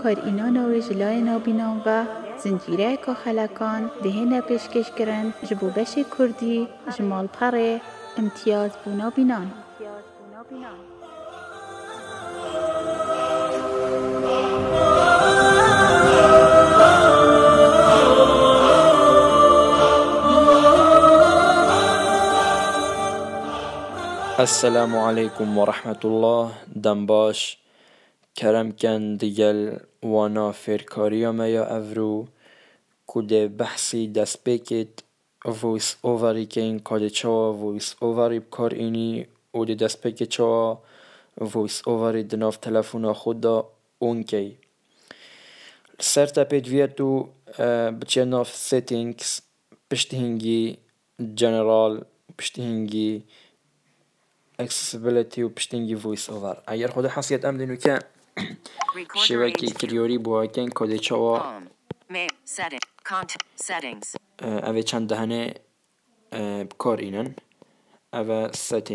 کار اینا نوی جلای نابینان و زنجیره که خلکان دهنه پیشکش کرن جبو بش کردی جمال پره امتیاز بو نابینان. السلام عليكم ورحمة الله. دنباش کرم کن دیگل وانا فیرکاریا میا افرو کده بحثی دست بکت ویس اووری که این کده چوا ویس اووری بکار اینی و ده دست بکت چوا ویس اووری دناف تلفون خود دا اون که سر تپید ویتو بچه ناف سیتینگز پشت هنگی جنرال پشت هنگی accessibility و پشتینگی voice over. اگر خود حسیت ام دینو که شبکه کلیوری بوا کن کده چوا اوه چند دهنه بکار اینن اوه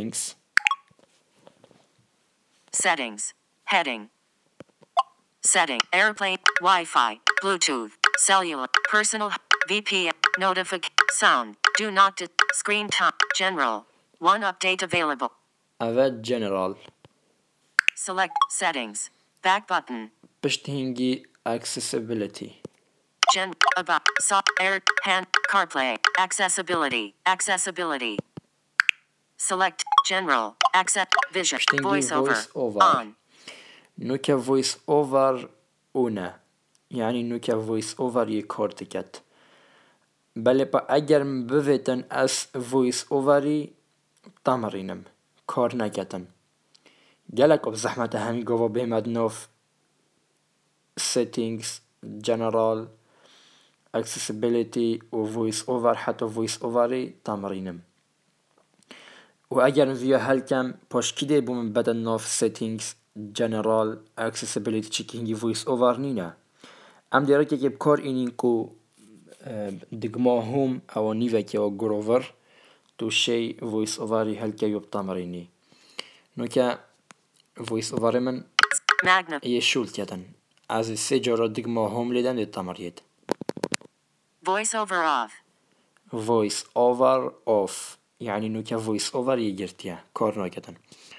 settings heading setting airplane Wi-Fi Bluetooth cellular personal VPN notification sound do not screen time general one update available اوه general select settings back button پشت هنگی accessibility about air hand CarPlay accessibility select general access vision voice over on نوکه voice over اونه یعنی نوکه voice over یک کارتکت بله با اگر بویتن از voice overی تمرینم کار نکتن گلک اب زحمت همی گوا بهمد نوف settings general accessibility و voice over حتی voice overی تمرینم و اگر ویا هل کم پاشکیده بوم بدن نوف settings general accessibility چکی هنگی voice over نینه ام دیره که بکار اینین کو دگما هم او نیوه که و گروور تو شی voice overی هل که یوب تمرینی نو که voice over من یه شولت یدن از سه جارا دگما هم لیدن دی تمرید voice over off یعنی نو که voice over یه گرتیه کار نکتن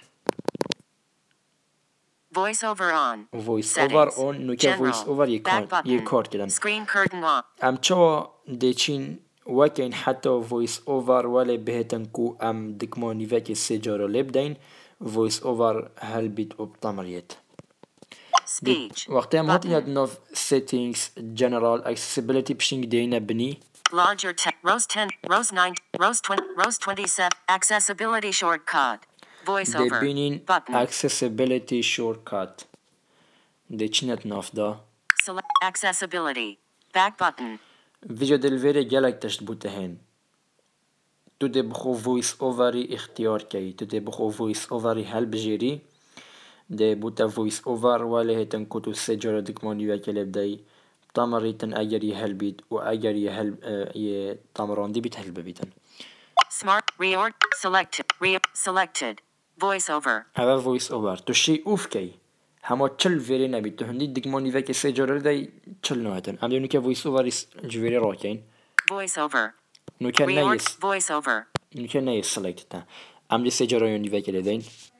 voice over on نو که voice over یه کار کردن ام چوا دیچین وکین حتی voice over ولی بهتن کو ام دگما نیوه که سه جارا لب دین voice over هل بیت اب تمرید وقتی هم هاتی ند نوف settings general accessibility پشنگ دینه بنی larger rows 10 rows 9 rows 20 rows 27 accessibility shortcut voice over بینین accessibility shortcut ده چینت ناف دا select accessibility back button ویجا دلویره گلک تشت بوته هن تو ده بخو voice overی اختیار کی تو ده بخو voice overی هل بجیری ده بوته voice over ولی هتن کتو سه جارا دکمانی وکل بدهی تمریتن اگر یه هل بید و اگر یه تمراندی بید هل ببیتن smart selected voice over اوه voice over تو شی اوف کی همه چل ویری نبید تو هندی دکمانی وکل سه جارا ده چل نهتن ام دیونی که voice over جویری را کین voice over نو که نیست voice over نو که نیست select تا ام دی سه جارا یونی وکل دین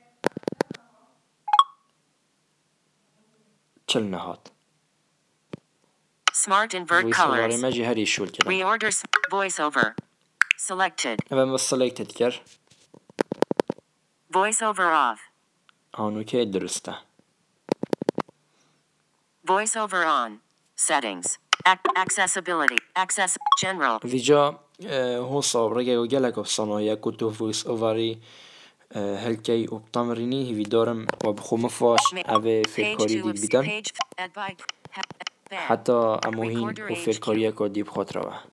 چل نهات smart invert colors ماجی هری شول کردم reorder voice over selected اوه ما selected کر voice over off آنو که درسته voice over on settings accessibility general ویجا هو صابره و گلک صنایع کتو voice overی هلکی و تمرینی هی دارم و بخو مفاش اوه فیرکاری دی بیدم حتی اموهین و فیرکاریه که دی بخاطر